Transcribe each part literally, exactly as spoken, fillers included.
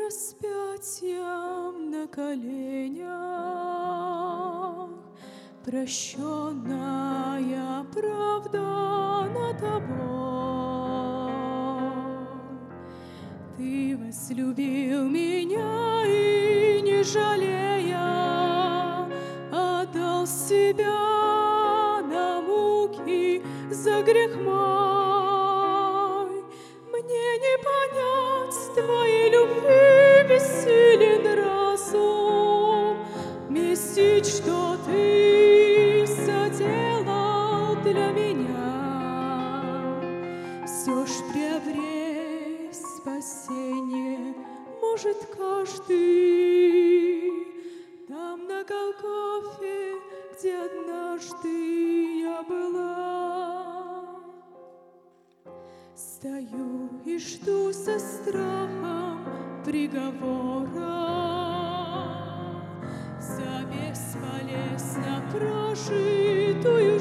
распятием на коленях, прощенная, оправдана тобой. Ты возлюбил меня и, не жалея, отдал себя на муки за грех мой. Мне не понять твоей любви, бессилен разум, вместить, что ты соделал для меня. Все ж приобрести спасение может каждый там, на Голгофе, где однажды я была. Стою и жду со страхом приговора за бесполезно прожитую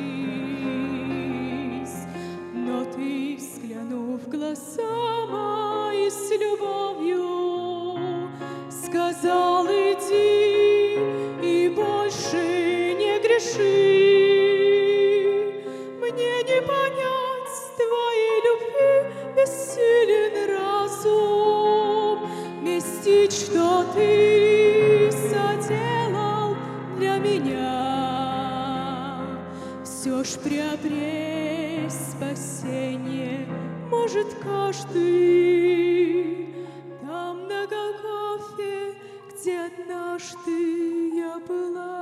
жизнь. Но ты, взглянув в глаза мои с любовью, сказал: иди и больше не греши. Мне не понять твоей любви, бессилен разум, вместить, что ты соделал для меня. Все ж приобрести спасение может каждый там, на Голгофе, где однажды я была.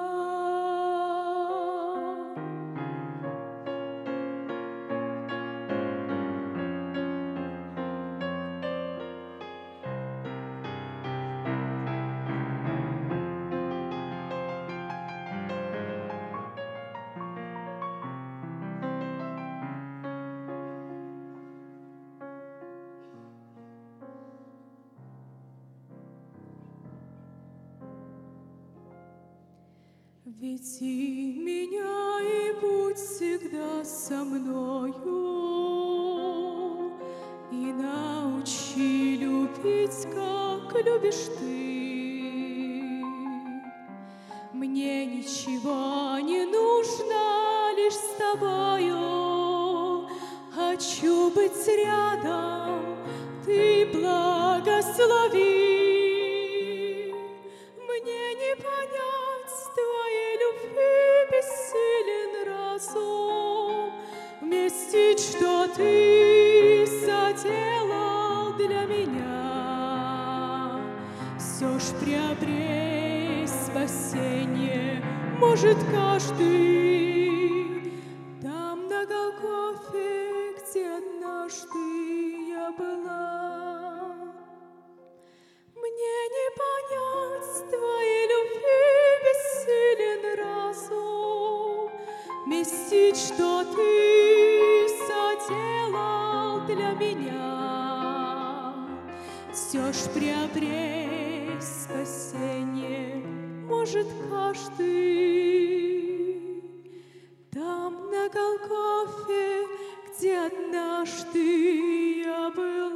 Веди меня и будь всегда со мною, и научи любить, как любишь ты. Мне ничего не нужно, лишь с тобою хочу быть рядом, ты благослови. Мне не понять твоей любви, бессилен разум, вместить, что ты соделал для меня. Все ж приобрести спасение может каждый там, на Голгофе, где однажды я была. Мне не понять твоей любви, бессилен разум, вместить, что ты соделал для меня. Все ж приобрести спасение может каждый там, на Голгофе, где однажды я была.